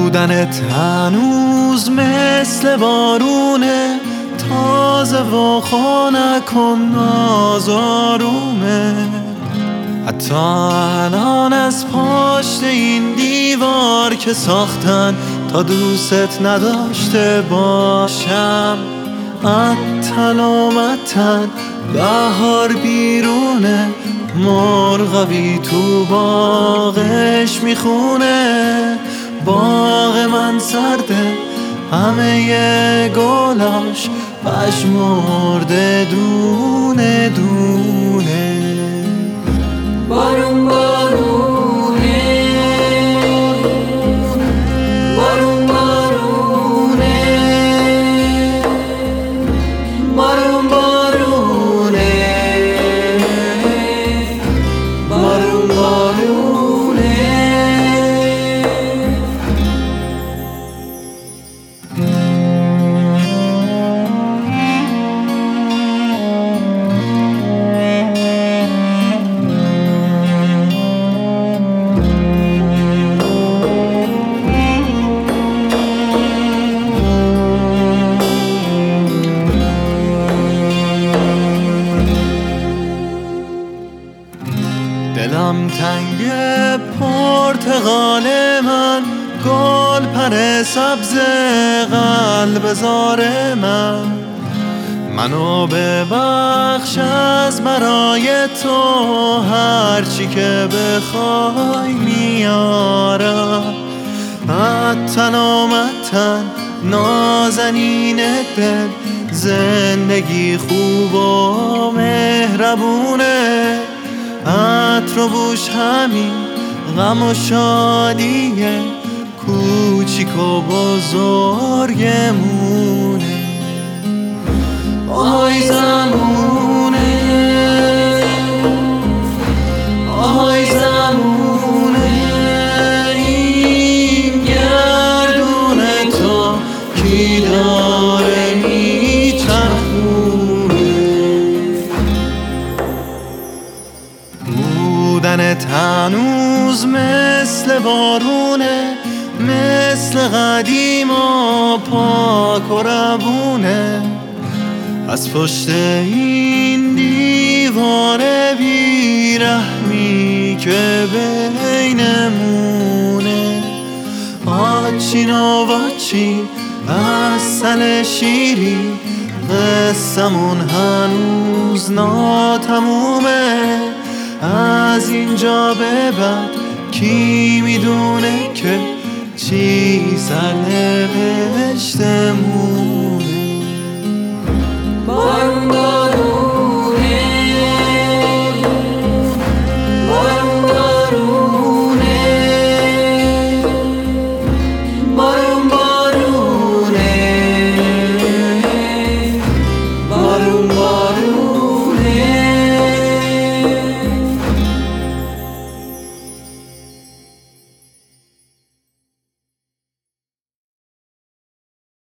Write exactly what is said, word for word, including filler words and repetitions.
بودنت هنوز مثل بارونه، تازه و خنک و نازارومه. حتی الان از پشت این دیوار که ساختن تا دوست نداشته باشم، اتن آمدن بهار بیرونه، مرغابی تو باغش میخونه. باغ من سرده همه گلاش پژمرده دونه دونه. بارون بارونه، بارون بارونه، بارون بارونه، بارون بارونه. دلم تنگ پرتقال من، گل پر سبز قلب زار من. منو ببخش از برای تو، هرچی که بخوای میارم. اتن آمدن نازنین دل، زندگی خوب و مهربونه. عطر و بوش همین غم و شادیه، کوچیک و بزرگمونه. آهای زمونه، آهای زمونه، این گردون تو کی داره میچرخونه. بودنت هنوز مثل بارونه، مثل قدیم و پاک و روونه. از پشت این دیوار بیرحمی که بینمونه، آچین و واچین عسل شیرین، قصمون هنوز ناتمومه. از اینجا به بعد کی میدونه که چی سرنوشتمون.